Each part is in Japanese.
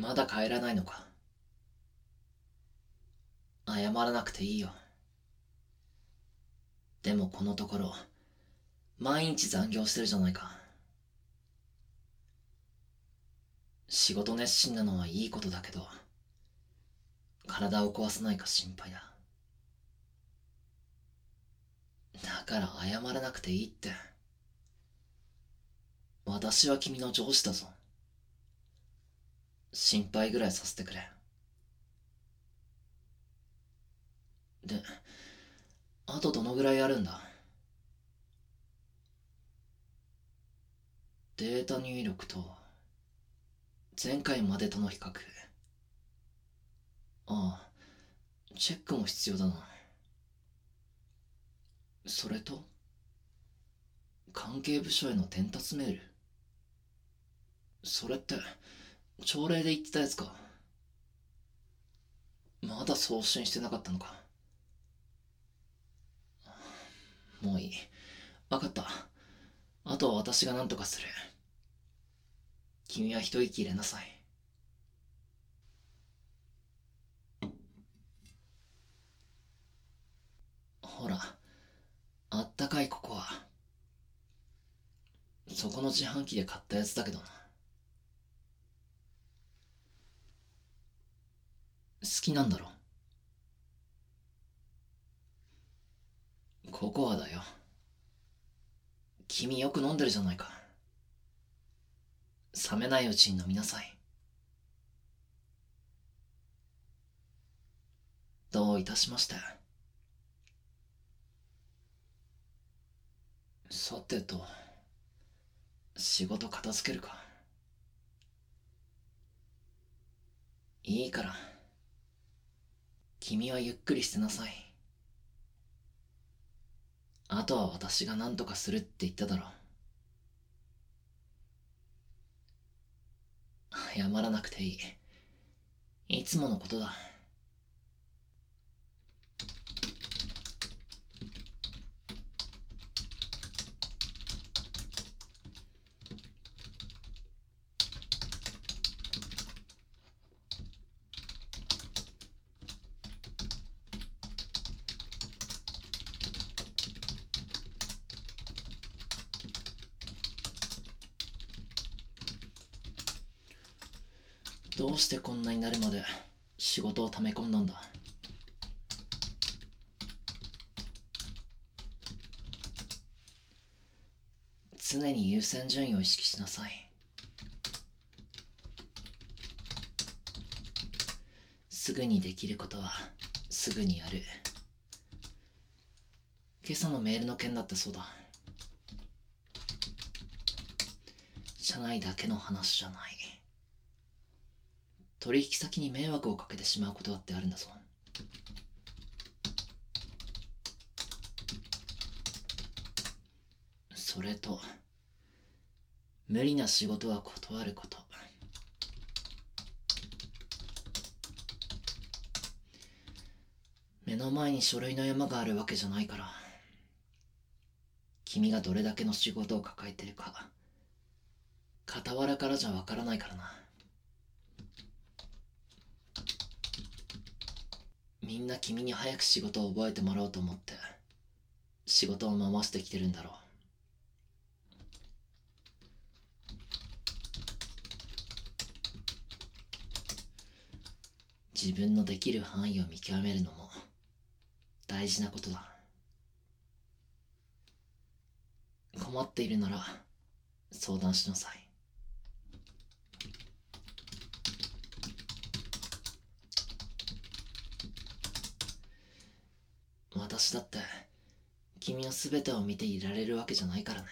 まだ帰らないのか。謝らなくていいよ。でもこのところ、毎日残業してるじゃないか。仕事熱心なのはいいことだけど、体を壊さないか心配だ。だから謝らなくていいって。私は君の上司だぞ。心配ぐらいさせてくれ。で、あとどのぐらいあるんだ？データ入力と、前回までとの比較。ああ、チェックも必要だな。それと、関係部署への伝達メール。それって、朝礼で言ってたやつか。まだ送信してなかったのか。もういい。わかった。あとは私が何とかする。君は一息入れなさい。ほら、あったかいココア。そこの自販機で買ったやつだけどな。好きなんだろ？ココアだよ。君よく飲んでるじゃないか。冷めないうちに飲みなさい。どういたしまして。さてと、仕事片付けるか。いいから、君はゆっくりしてなさい。あとは私が何とかするって言っただろ。謝らなくていい。いつものことだ。どうしてこんなになるまで仕事を溜め込んだんだ？常に優先順位を意識しなさい。すぐにできることはすぐにやる。今朝のメールの件だってそうだ。社内だけの話じゃない。取引先に迷惑をかけてしまうことだってあるんだぞ。それと、無理な仕事は断ること。目の前に書類の山があるわけじゃないから、君がどれだけの仕事を抱えてるか、傍らからじゃわからないからな。みんな君に早く仕事を覚えてもらおうと思って仕事を回してきてるんだろう。自分のできる範囲を見極めるのも大事なことだ。困っているなら相談しなさい。私だって君の全てを見ていられるわけじゃないからね。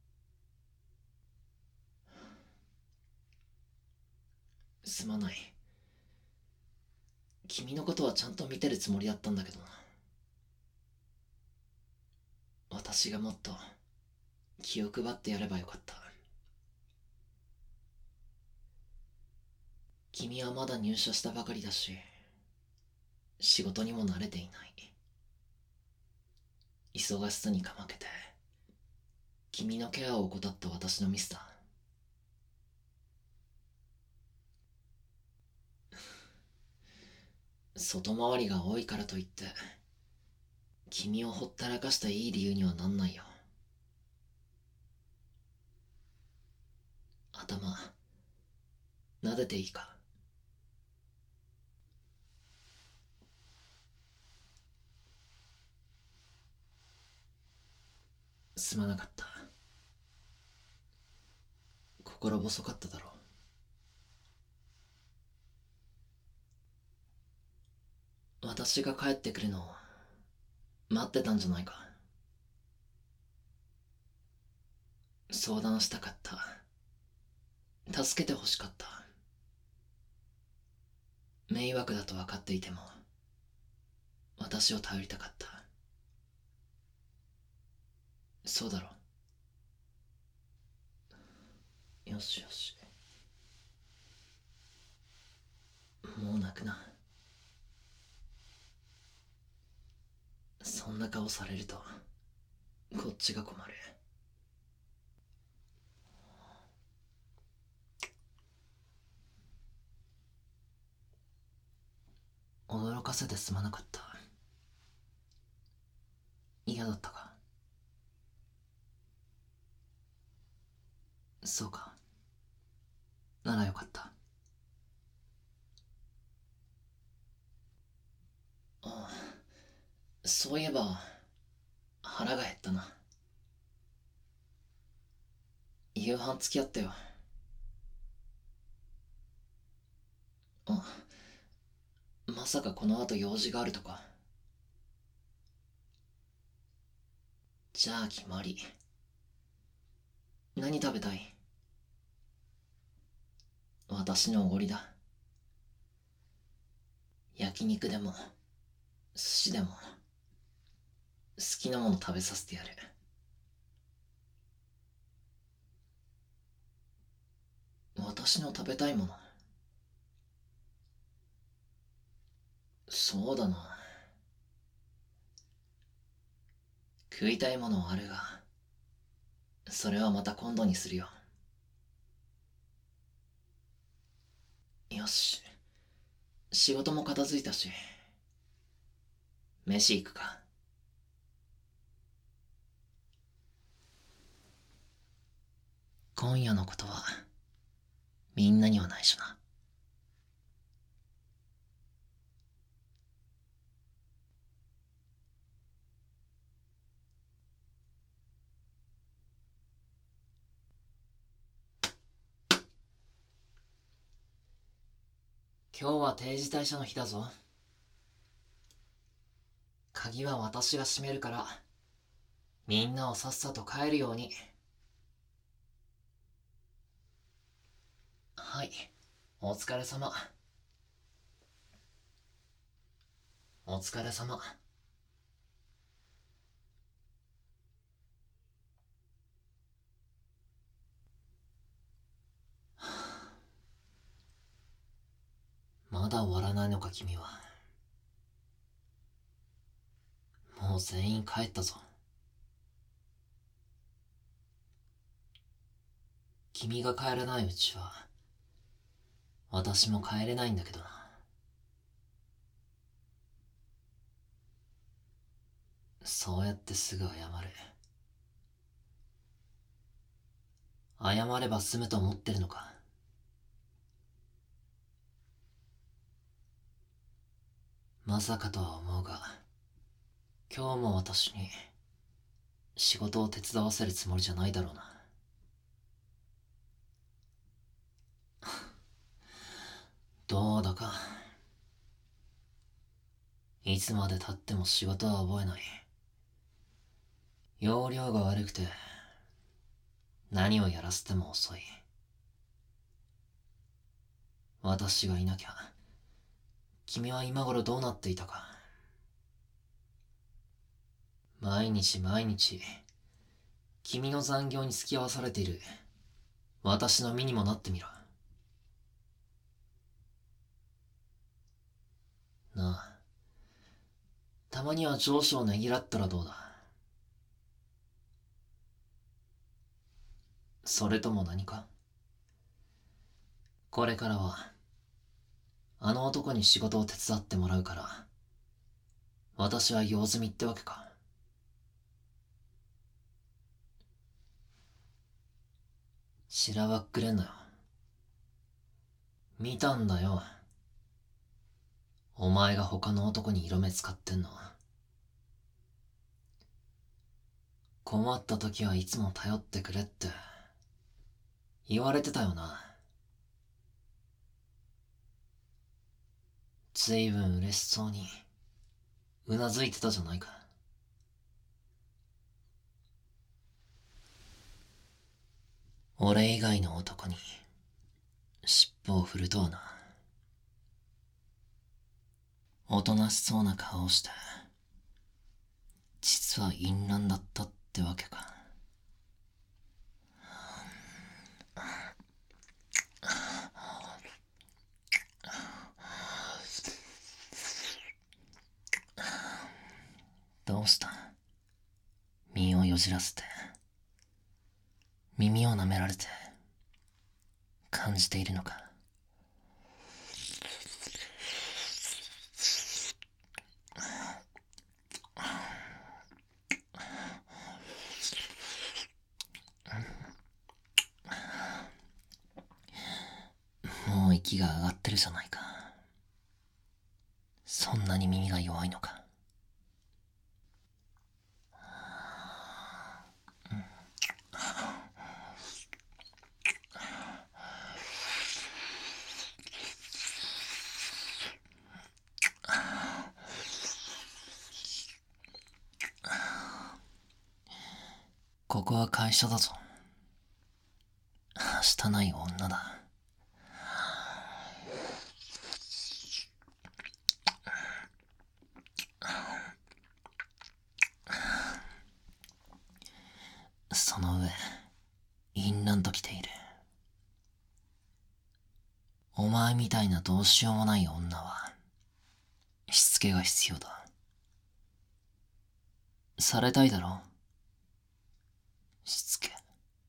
すまない。君のことはちゃんと見てるつもりだったんだけどな。私がもっと気を配ってやればよかった。君はまだ入社したばかりだし、仕事にも慣れていない。忙しさにかまけて君のケアを怠った私のミスだ。 外回りが多いからといって君をほったらかしたいい理由にはなんないよ。頭撫でていいか？すまなかった。心細かっただろう。私が帰ってくるのを待ってたんじゃないか？相談したかった。助けてほしかった。迷惑だと分かっていても私を頼りたかった。そうだろ？よしよし、もう泣くな。そんな顔されるとこっちが困る。驚かせてすまなかった。嫌だったか？そうか、ならよかった。ああ、そういえば腹が減ったな。夕飯付き合ってよ。あ、まさかこの後用事があるとか？じゃあ決まり。何食べたい？私のおごりだ。焼肉でも寿司でも好きなもの食べさせてやる。私の食べたいもの？そうだな、食いたいものはあるがそれはまた今度にするよ。よし、仕事も片付いたし飯行くか？今夜のことはみんなには内緒な。今日は定時退社の日だぞ。鍵は私が閉めるからみんなをさっさと帰るように。はい、お疲れ様。お疲れ様。まだ終わらないのか君は？もう全員帰ったぞ。君が帰らないうちは私も帰れないんだけどな。そうやってすぐ謝る？謝れば済むと思ってるのか？まさかとは思うが今日も私に仕事を手伝わせるつもりじゃないだろうな。どうだか。いつまで経っても仕事は覚えない。要領が悪くて何をやらせても遅い。私がいなきゃ君は今頃どうなっていたか。毎日毎日君の残業に付き合わされている私の身にもなってみろ。なあ、たまには上司をねぎらったらどうだ？それとも何か？これからはあの男に仕事を手伝ってもらうから、私は用済みってわけか。しらばっくれんなよ。見たんだよ。お前が他の男に色目使ってんの。困った時はいつも頼ってくれって言われてたよな。ずいぶん嬉しそうにうなずいてたじゃないか。俺以外の男に尻尾を振るとはな。おとなしそうな顔をして実は淫乱だったってわけか。どうした？身をよじらせて耳を舐められて感じているのか。もう息が上がってるじゃないか。そんなに耳が弱いのか。ここは会社だぞ。はしたない女だ。その上淫乱ときている。お前みたいなどうしようもない女はしつけが必要だ。されたいだろ？しつけ。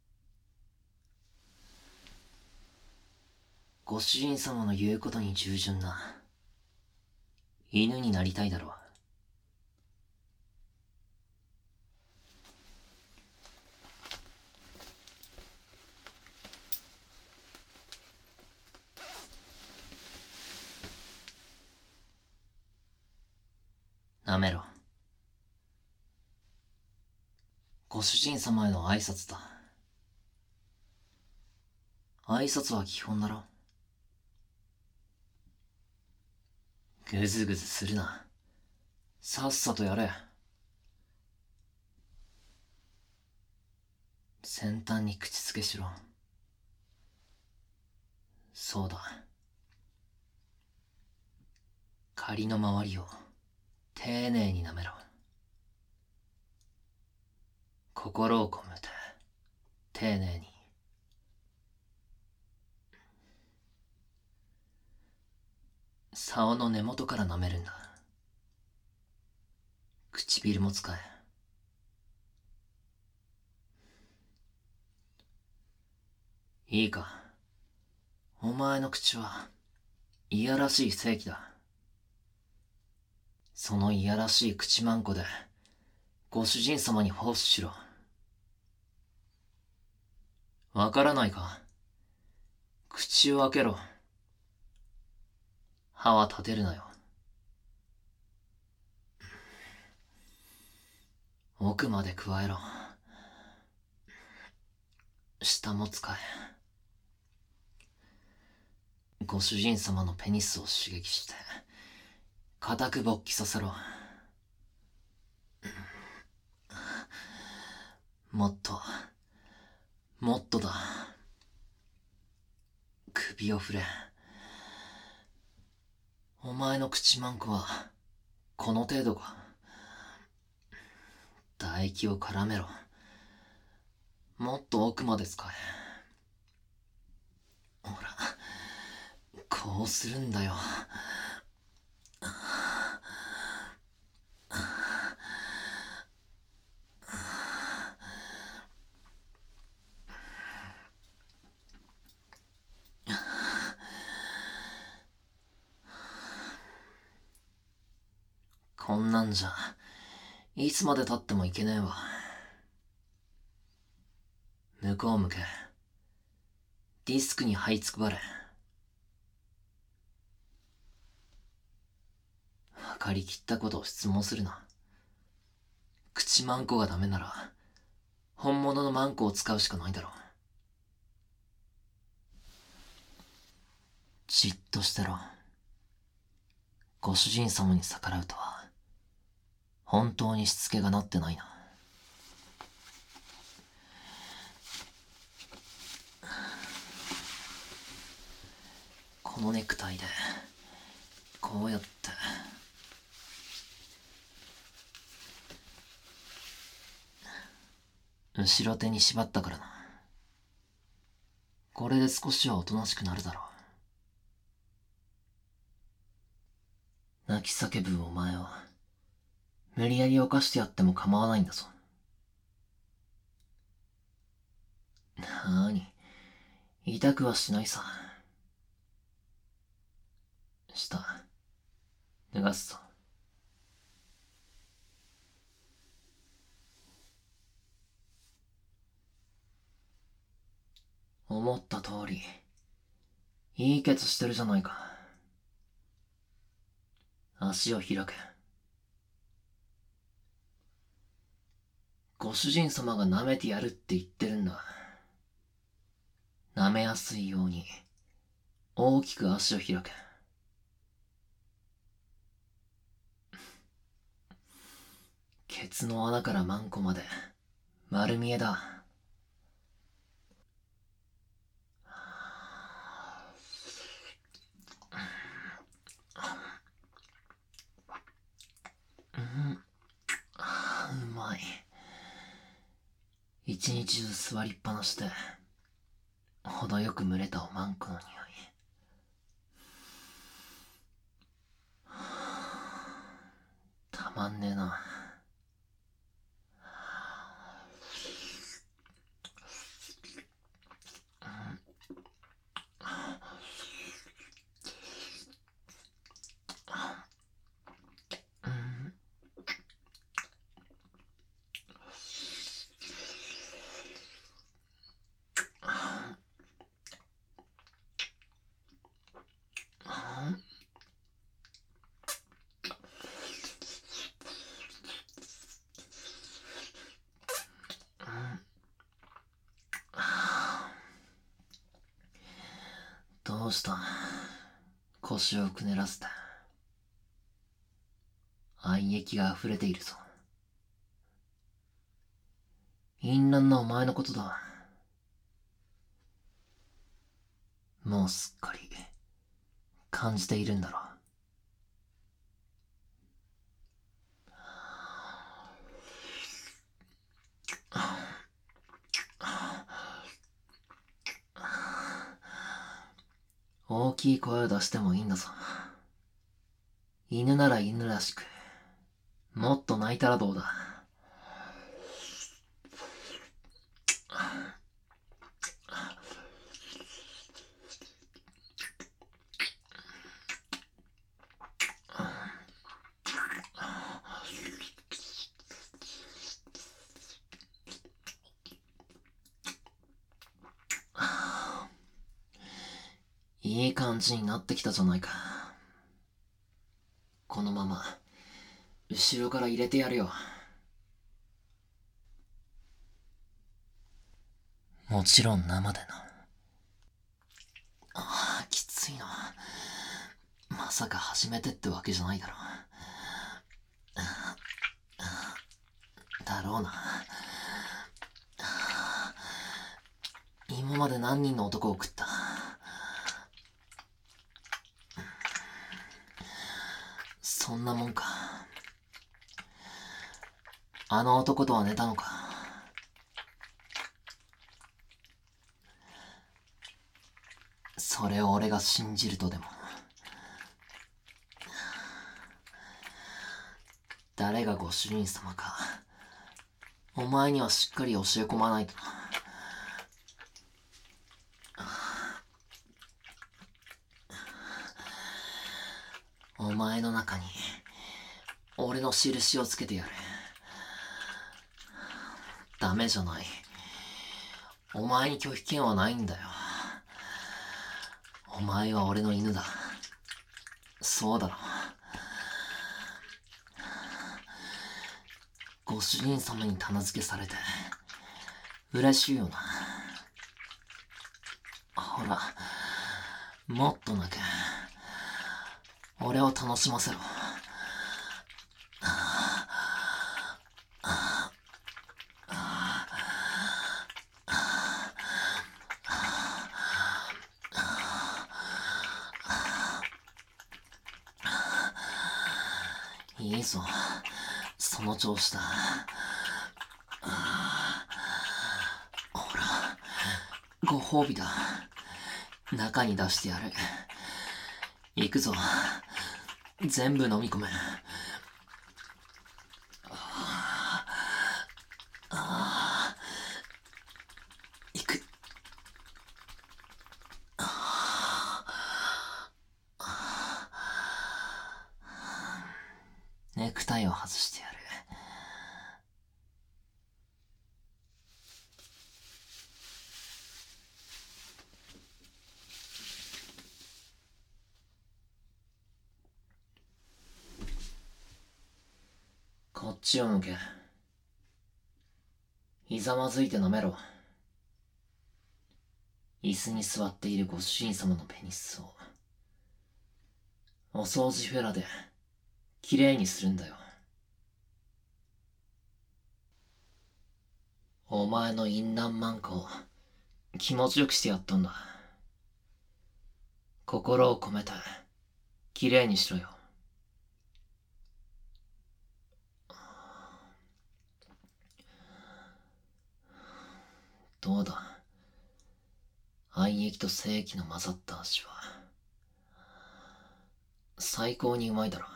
ご主人様の言うことに従順な犬になりたいだろう。なめろ。ご主人様への挨拶だ。挨拶は基本だろ。ぐずぐずするな。さっさとやれ。先端に口つけしろ。そうだ。仮の周りを丁寧に舐めろ。心を込めて丁寧に。竿の根元から舐めるんだ。唇も使え。いいか。お前の口はいやらしい正気だ。そのいやらしい口まんこでご主人様に奉仕しろ。わからないか？口を開けろ。歯は立てるなよ。奥まで加えろ。舌も使え。ご主人様のペニスを刺激して固く勃起させろ。もっともっとだ。首を振れ。お前の口まんこはこの程度か。唾液を絡めろ。もっと奥まで使え。ほら、こうするんだよ。 こんなんじゃ、いつまで経ってもいけねえわ。向こう向け。ディスクに這いつくばれ。分かりきったことを質問するな。口マンコがダメなら、本物のマンコを使うしかないだろう。じっとしてろ。ご主人様に逆らうとは、本当にしつけがなってないな。このネクタイで、こうやって、後ろ手に縛ったからな。これで少しはおとなしくなるだろう。泣き叫ぶお前を、無理やり犯してやっても構わないんだぞ。なーに、痛くはしないさ。下、脱がすぞ。思った通り、いいケツしてるじゃないか。足を開け。ご主人様が舐めてやるって言ってるんだ。舐めやすいように、大きく足を開け。ケツの穴からマンコまで、丸見えだ。うまい。一日中座りっぱなしで、程よく蒸れたおまんこの匂い。たまんねえな。どうした腰をくねらせて。愛液が溢れているぞ。淫乱なお前のことだ。もうすっかり感じているんだろう。大きい声を出してもいいんだぞ。犬なら犬らしく、もっと泣いたらどうだ。いい感じになってきたじゃないか。このまま、後ろから入れてやるよ。もちろん生でな。ああ、きついな。まさか初めてってわけじゃないだろう。だろうな。今まで何人の男を食った。そんなもんか。あの男とは寝たのか。それを俺が信じるとでも。誰がご主人様か、お前にはしっかり教え込まないとな。お前の中に俺の印をつけてやる。ダメじゃない。お前に拒否権はないんだよ。お前は俺の犬だ。そうだろ。ご主人様に棚付けされて嬉しいよな。ほら、もっと泣け。俺を楽しませろ。いいぞ、その調子だ。ほら、ご褒美だ。中に出してやる。行くぞ、全部飲み込め。行く。ネクタイを外してやる。こっちを向け。ひざまずいて舐めろ。椅子に座っているご主人様のペニスをお掃除フェラできれいにするんだよ。お前の淫乱マンコを気持ちよくしてやったんだ。心を込めてきれいにしろよ。どうだ、愛液と精液の混ざった味は最高にうまいだろ。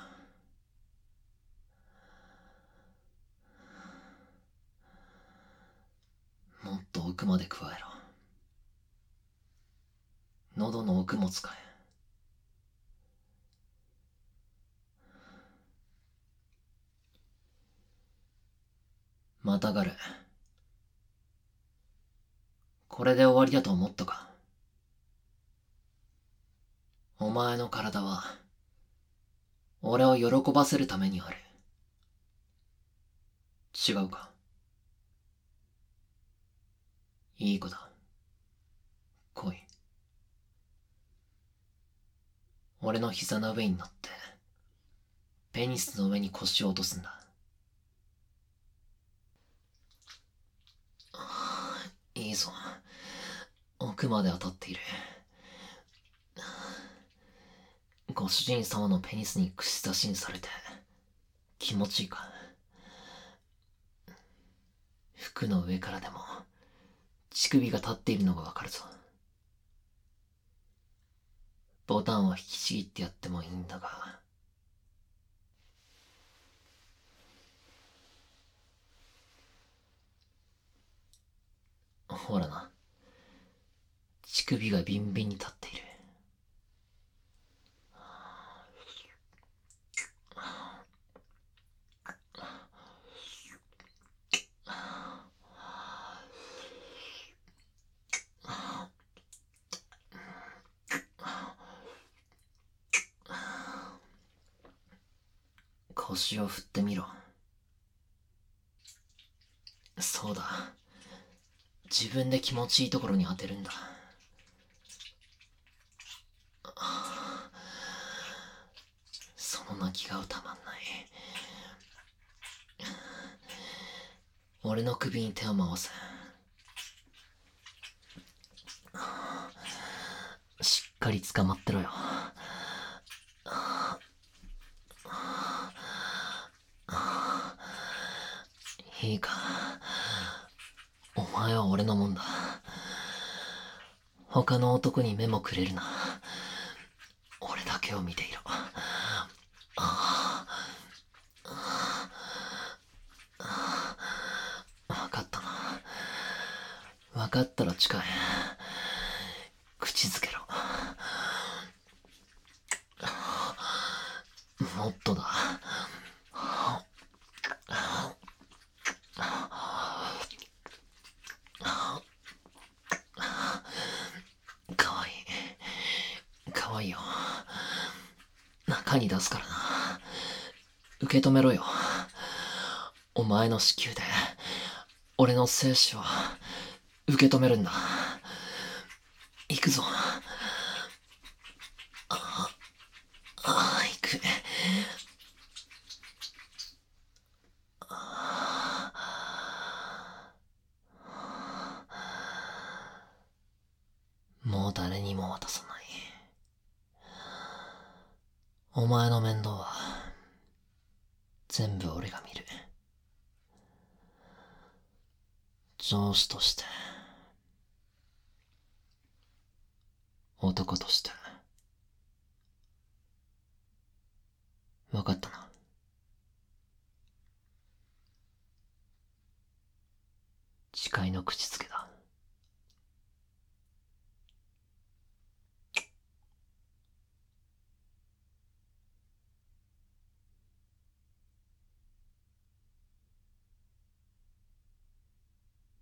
もっと奥まで加えろ。喉の奥も使え。またがれ。これで終わりだと思ったか。お前の体は俺を喜ばせるためにある。違うか。いい子だ。来い。俺の膝の上に乗ってペニスの上に腰を落とすんだ。いいぞ、奥まで当たっている。ご主人様のペニスに串刺しにされて気持ちいいか。服の上からでも乳首が立っているのがわかるぞ。ボタンを引きちぎってやってもいいんだが。ほらな、乳首がビンビンに立っている。腰を振ってみろ。そうだ、自分で気持ちいいところに当てるんだ。その泣き顔たまんない。俺の首に手を回せ。しっかり捕まってろよ。いいか、お前は俺のもんだ。他の男に目もくれるな。俺だけを見ていろ。分かったな。分かったら近い。口づけろ。もっとだ。 中に出すからな。受け止めろよ。お前の子宮で、俺の精子を受け止めるんだ。行くぞ。行く。もう誰にも渡さない。お前の面倒は、全部俺が見る。上司として、男として。分かったな。